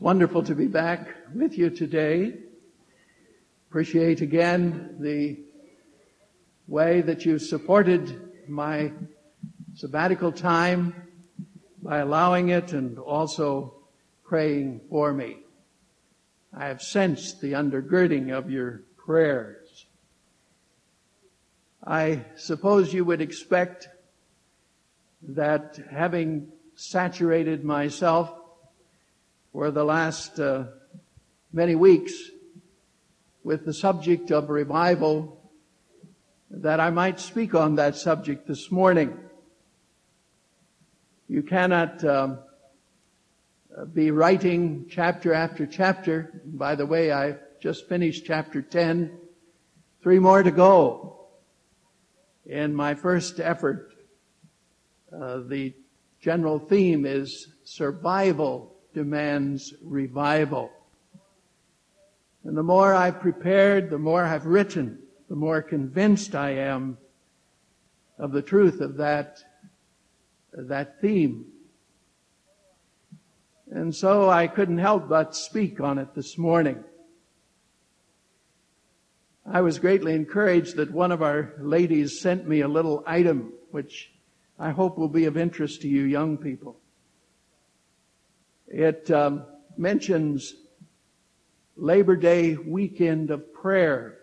Wonderful to be back with you today. Appreciate again the way that you supported my sabbatical time by allowing it and also praying for me. I have sensed the undergirding of your prayers. I suppose you would expect that having saturated myself for the last many weeks with the subject of revival, that I might speak on that subject this morning. You cannot be writing chapter after chapter. By the way, I just finished chapter 10. 3 more to go. In my first effort, the general theme is survival demands revival. And the more I've prepared, the more I've written, the more convinced I am of the truth of that theme. And so I couldn't help but speak on it this morning. I was greatly encouraged that one of our ladies sent me a little item, which I hope will be of interest to you young people. It mentions Labor Day weekend of prayer.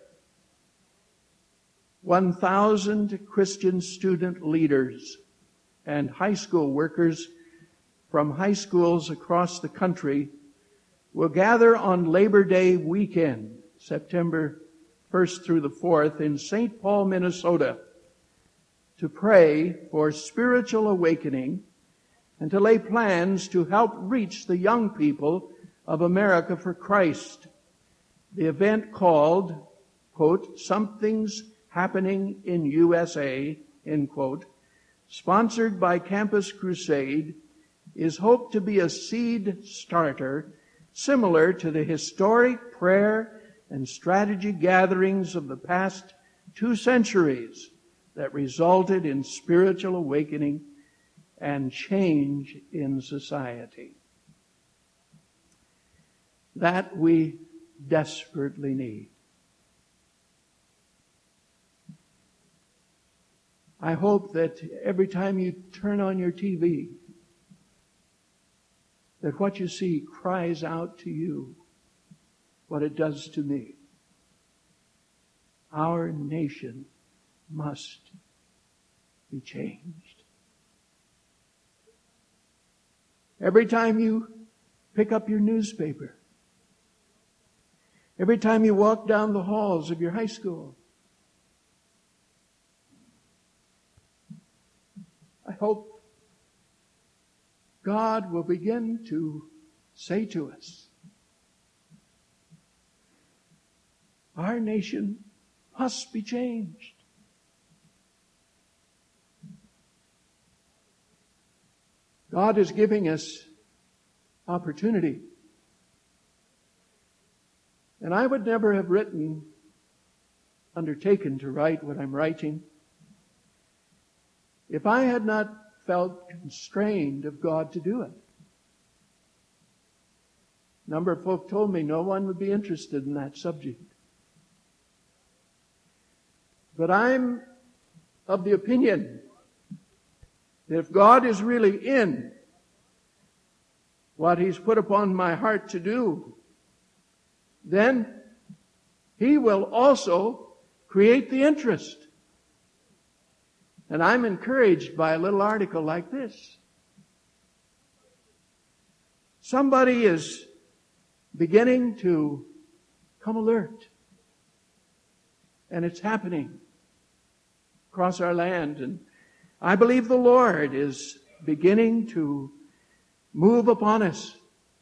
1,000 Christian student leaders and high school workers from high schools across the country will gather on Labor Day weekend, September 1st through the 4th, in St. Paul, Minnesota, to pray for spiritual awakening and to lay plans to help reach the young people of America for Christ. The event called, quote, Something's Happening in USA, end quote, sponsored by Campus Crusade, is hoped to be a seed starter similar to the historic prayer and strategy gatherings of the past 2 centuries that resulted in spiritual awakening and change in society. That we desperately need. I hope that every time you turn on your TV, that what you see cries out to you what it does to me. Our nation must be changed. Every time you pick up your newspaper, every time you walk down the halls of your high school, I hope God will begin to say to us, our nation must be changed. God is giving us opportunity. And I would never have undertaken to write what I'm writing if I had not felt constrained of God to do it. A number of folk told me no one would be interested in that subject. But I'm of the opinion that if God is really in what He's put upon my heart to do, then He will also create the interest. And I'm encouraged by a little article like this. Somebody is beginning to come alert. And it's happening across our land. And I believe the Lord is beginning to move upon us.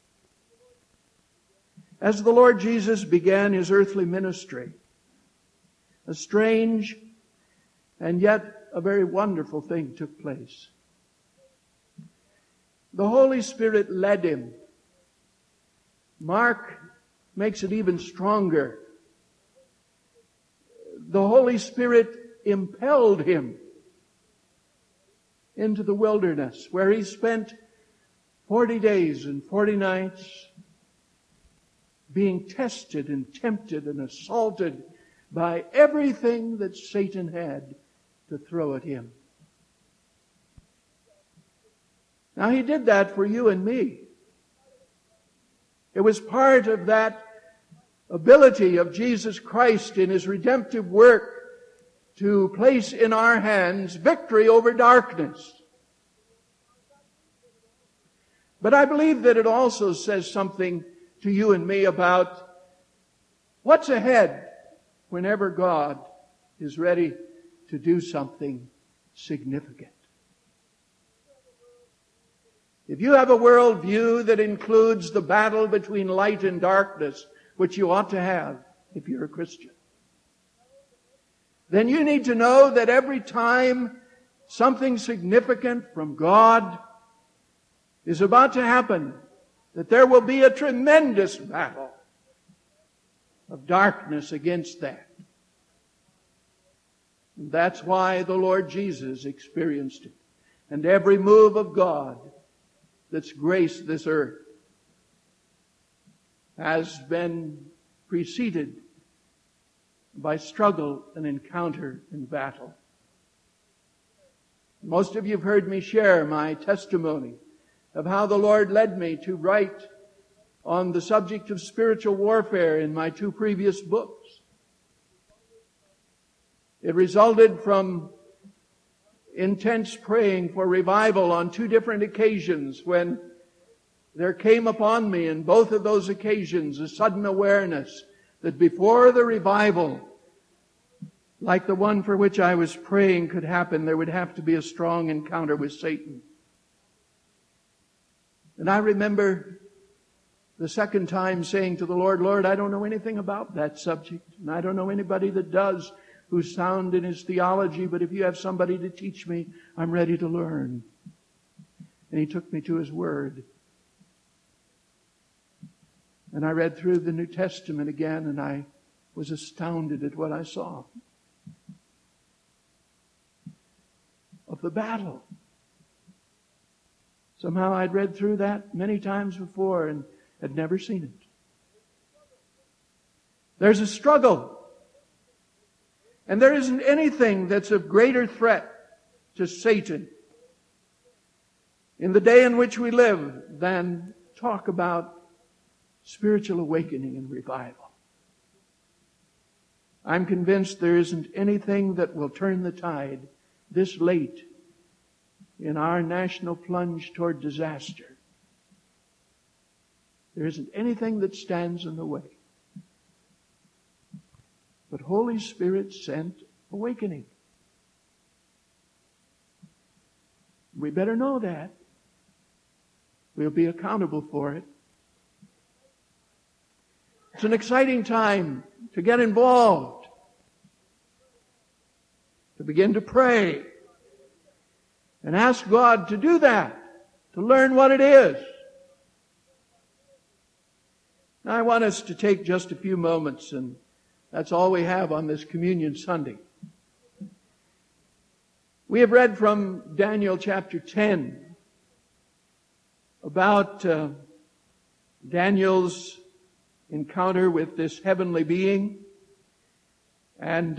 As the Lord Jesus began His earthly ministry, a strange and yet a very wonderful thing took place. The Holy Spirit led Him. Mark makes it even stronger. The Holy Spirit impelled Him into the wilderness, where He spent 40 days and 40 nights being tested and tempted and assaulted by everything that Satan had to throw at him. Now, he did that for you and me. It was part of that ability of Jesus Christ in His redemptive work to place in our hands victory over darkness. But I believe that it also says something to you and me about what's ahead whenever God is ready to do something significant. If you have a worldview that includes the battle between light and darkness, which you ought to have if you're a Christian, then you need to know that every time something significant from God is about to happen, that there will be a tremendous battle of darkness against that. And that's why the Lord Jesus experienced it. And every move of God that's graced this earth has been preceded by struggle and encounter and battle. Most of you have heard me share my testimony of how the Lord led me to write on the subject of spiritual warfare in my 2 previous books. It resulted from intense praying for revival on 2 different occasions when there came upon me in both of those occasions a sudden awareness that before the revival, like the one for which I was praying, could happen, there would have to be a strong encounter with Satan. And I remember the second time saying to the Lord, Lord, I don't know anything about that subject, and I don't know anybody that does who's sound in his theology, but if you have somebody to teach me, I'm ready to learn. And He took me to His Word. And I read through the New Testament again, and I was astounded at what I saw. Of the battle. Somehow I'd read through that many times before and had never seen it. There's a struggle. And there isn't anything that's of greater threat to Satan in the day in which we live than talk about spiritual awakening and revival. I'm convinced there isn't anything that will turn the tide this late in our national plunge toward disaster. There isn't anything that stands in the way. But Holy Spirit sent awakening. We better know that. We'll be accountable for it. It's an exciting time to get involved, to begin to pray, and ask God to do that, to learn what it is. Now I want us to take just a few moments, and that's all we have on this Communion Sunday. We have read from Daniel chapter 10 about Daniel's encounter with this heavenly being. And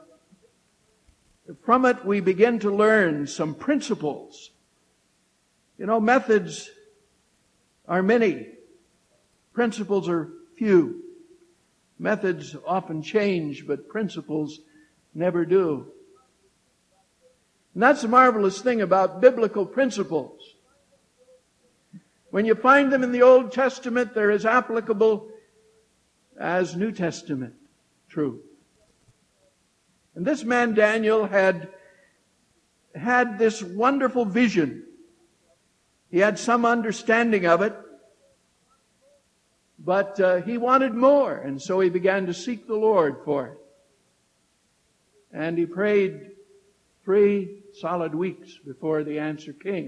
from it we begin to learn some principles. You know, methods are many. Principles are few. Methods often change, but principles never do. And that's the marvelous thing about biblical principles. When you find them in the Old Testament, they're as applicable as New Testament truth. And this man Daniel had this wonderful vision. He had some understanding of it, but he wanted more, and so he began to seek the Lord for it. And he prayed 3 solid weeks before the answer came.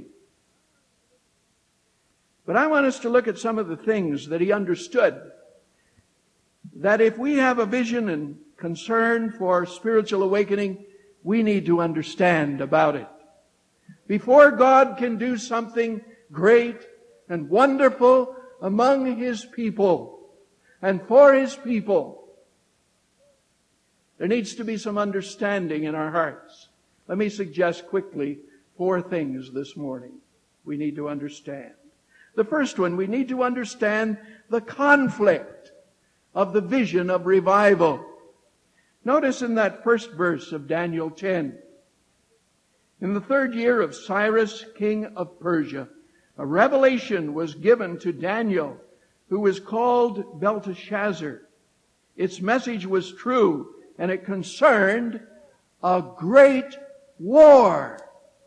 But I want us to look at some of the things that he understood. That if we have a vision and concern for spiritual awakening, we need to understand about it. Before God can do something great and wonderful among His people, and for His people. There needs to be some understanding in our hearts. Let me suggest quickly 4 things this morning we need to understand. The first one, we need to understand the conflict of the vision of revival. Notice in that first verse of Daniel 10, in the 3rd year of Cyrus, king of Persia, a revelation was given to Daniel, who was called Belteshazzar. Its message was true, and it concerned a great war.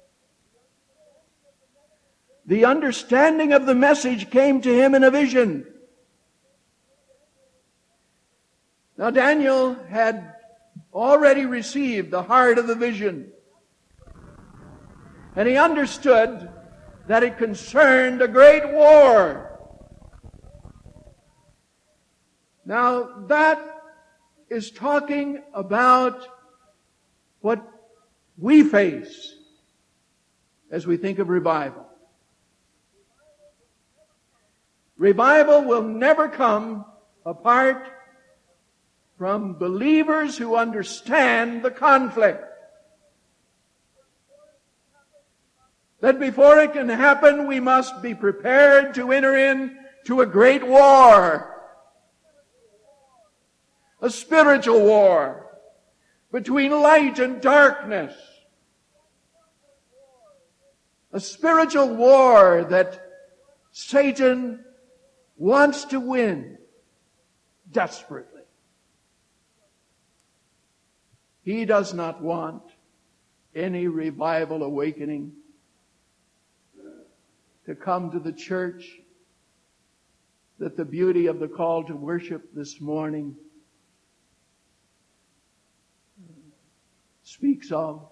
The understanding of the message came to him in a vision. Now Daniel had already received the heart of the vision, and he understood that it concerned a great war. Now that is talking about what we face as we think of revival. Revival will never come apart from believers who understand the conflict. That before it can happen, we must be prepared to enter into a great war. A spiritual war between light and darkness. A spiritual war that Satan wants to win desperately. He does not want any revival awakening to come to the church that the beauty of the call to worship this morning speaks of.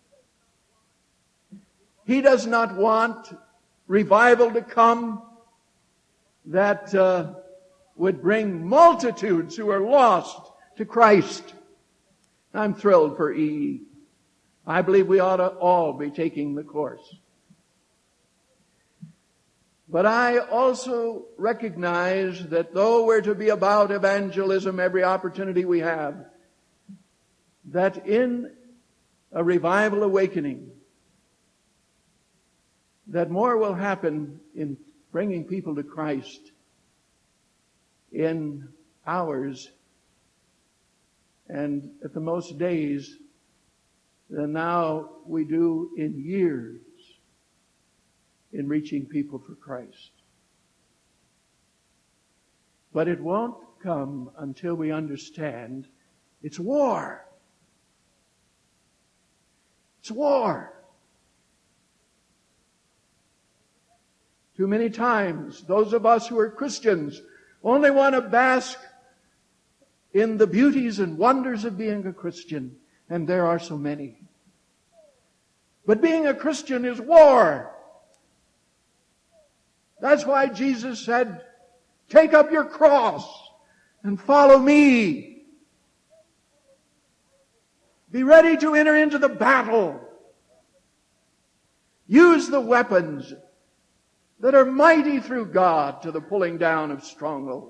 He does not want revival to come that would bring multitudes who are lost to Christ. I'm thrilled for EE. I believe we ought to all be taking the course. But I also recognize that though we're to be about evangelism every opportunity we have, that in a revival awakening, that more will happen in bringing people to Christ in hours and at the most days than now we do in years in reaching people for Christ. But it won't come until we understand it's war. It's war. Too many times, those of us who are Christians only want to bask in the beauties and wonders of being a Christian, and there are so many. But being a Christian is war. That's why Jesus said, "Take up your cross and follow me." Be ready to enter into the battle. Use the weapons that are mighty through God to the pulling down of strongholds.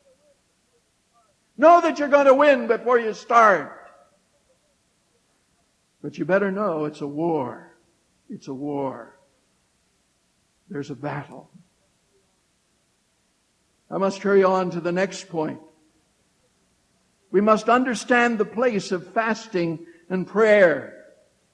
Know that you're going to win before you start. But you better know it's a war. It's a war. There's a battle. I must hurry on to the next point. We must understand the place of fasting and prayer.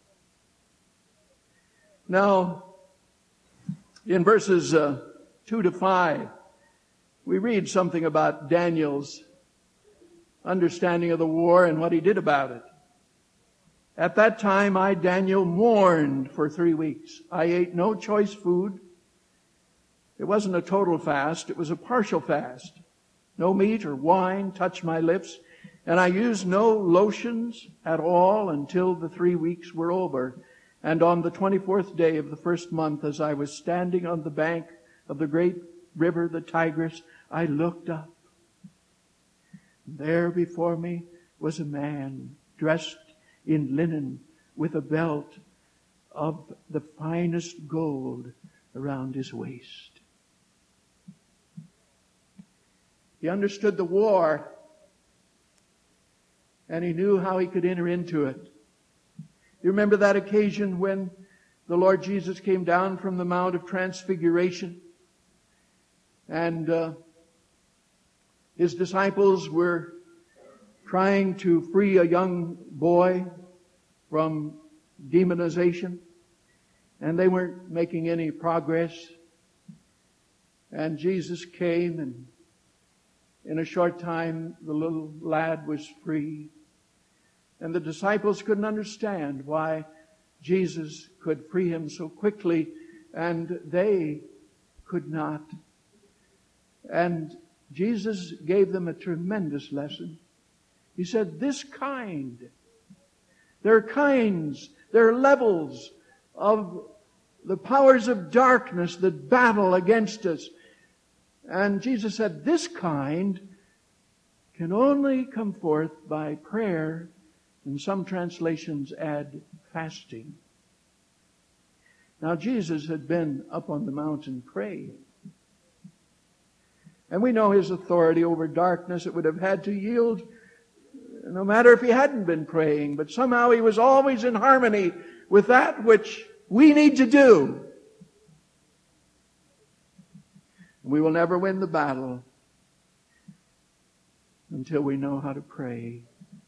Now, in verses 2 to 5, we read something about Daniel's understanding of the war and what he did about it. At that time, I, Daniel, mourned for 3 weeks. I ate no choice food. It wasn't a total fast. It was a partial fast. No meat or wine touched my lips, and I used no lotions at all until the 3 weeks were over. And on the 24th day of the first month, as I was standing on the bank of the great river, the Tigris, I looked up. There before me was a man dressed in linen with a belt of the finest gold around his waist. He understood the war, and he knew how he could enter into it. You remember that occasion when the Lord Jesus came down from the Mount of Transfiguration, and his disciples were trying to free a young boy from demonization, and they weren't making any progress. And Jesus came, and in a short time the little lad was free. And the disciples couldn't understand why Jesus could free him so quickly, and they could not. And Jesus gave them a tremendous lesson. He said, this kind, there are kinds, there are levels of the powers of darkness that battle against us. And Jesus said, this kind can only come forth by prayer, and some translations add fasting. Now Jesus had been up on the mountain praying. And we know his authority over darkness. It would have had to yield no matter if he hadn't been praying. But somehow he was always in harmony with that which we need to do. We will never win the battle until we know how to pray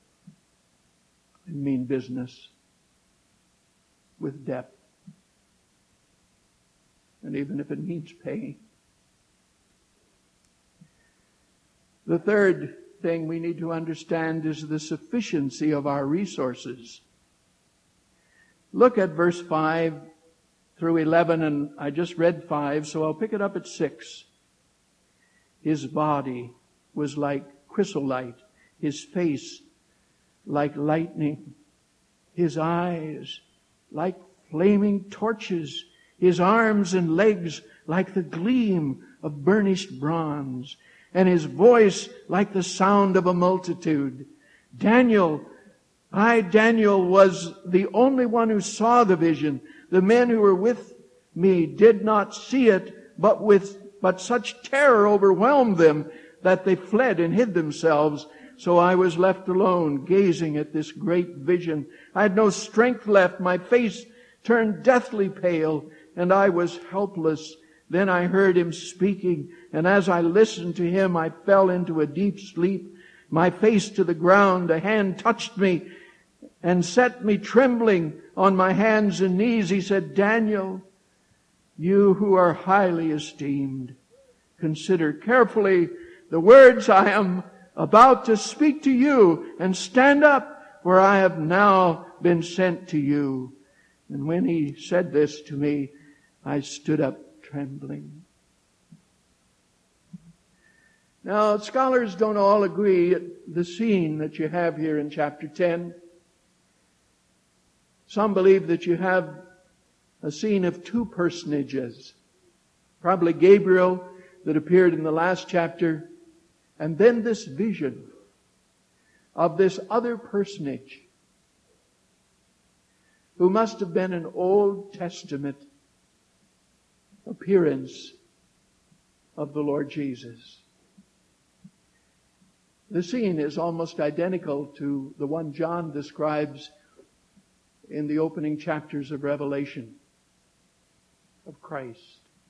and mean business with depth. And even if it means pain. The third thing we need to understand is the sufficiency of our resources. Look at verse 5 through 11, and I just read 5, so I'll pick it up at 6. His body was like chrysolite, his face like lightning, his eyes like flaming torches, his arms and legs like the gleam of burnished bronze, and his voice like the sound of a multitude. Daniel was the only one who saw the vision. The men who were with me did not see it, but such terror overwhelmed them that they fled and hid themselves. So I was left alone, gazing at this great vision. I had no strength left. My face turned deathly pale, and I was helpless. Then I heard him speaking, and as I listened to him, I fell into a deep sleep, my face to the ground. A hand touched me and set me trembling on my hands and knees. He said, Daniel, you who are highly esteemed, consider carefully the words I am about to speak to you, and stand up, for I have now been sent to you. And when he said this to me, I stood up trembling. Now, scholars don't all agree the scene that you have here in chapter 10. Some believe that you have a scene of two personages. Probably Gabriel that appeared in the last chapter, and then this vision of this other personage who must have been an Old Testament appearance of the Lord Jesus. The scene is almost identical to the one John describes in the opening chapters of Revelation of Christ.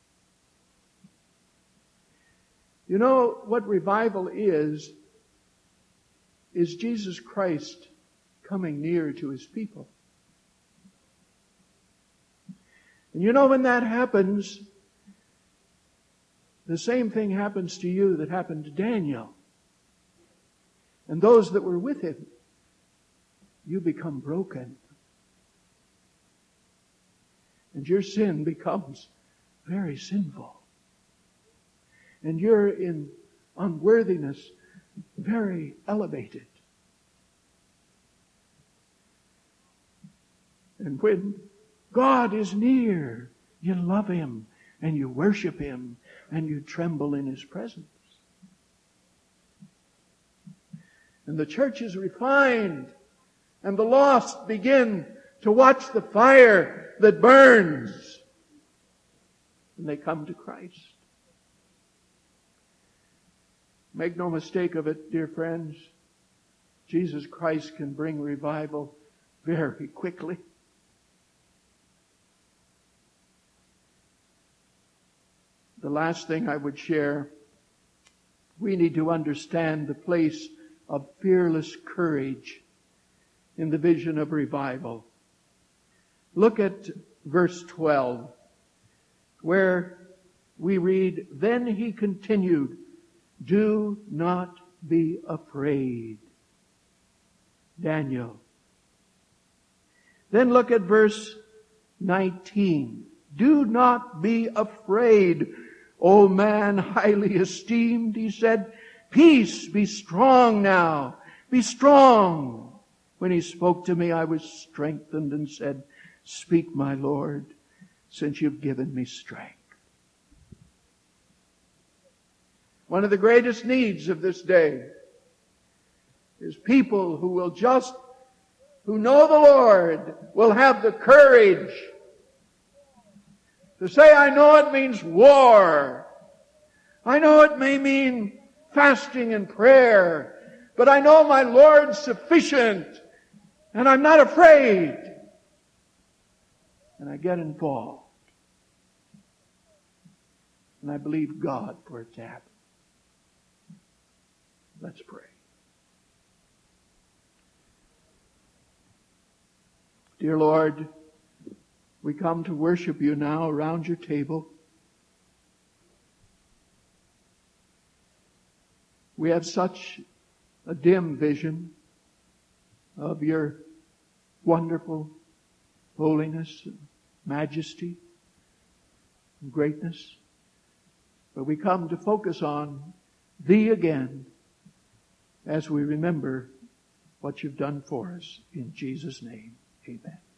You know what revival is Jesus Christ coming near to his people. And you know when that happens, the same thing happens to you that happened to Daniel. And those that were with him, you become broken. And your sin becomes very sinful. And you're in unworthiness very elevated. And when God is near, you love him and you worship him and you tremble in his presence. And the church is refined, and the lost begin to watch the fire that burns, and they come to Christ. Make no mistake of it, dear friends. Jesus Christ can bring revival very quickly. The last thing I would share, we need to understand the place of fearless courage in the vision of revival. Look at verse 12, where we read, "Then he continued, 'Do not be afraid, Daniel.'" Then look at verse 19. "Do not be afraid, O man highly esteemed," he said. "Peace, be strong now. Be strong." When he spoke to me, I was strengthened and said, "Speak, my Lord, since you've given me strength." One of the greatest needs of this day is people who know the Lord, will have the courage to say, "I know it means war. I know it may mean fasting and prayer, but I know my Lord's sufficient, and I'm not afraid." And I get involved. And I believe God for it to happen. Let's pray. Dear Lord, we come to worship you now around your table. We have such a dim vision of your wonderful holiness and majesty and greatness. But we come to focus on Thee again as we remember what you've done for us. In Jesus' name, amen.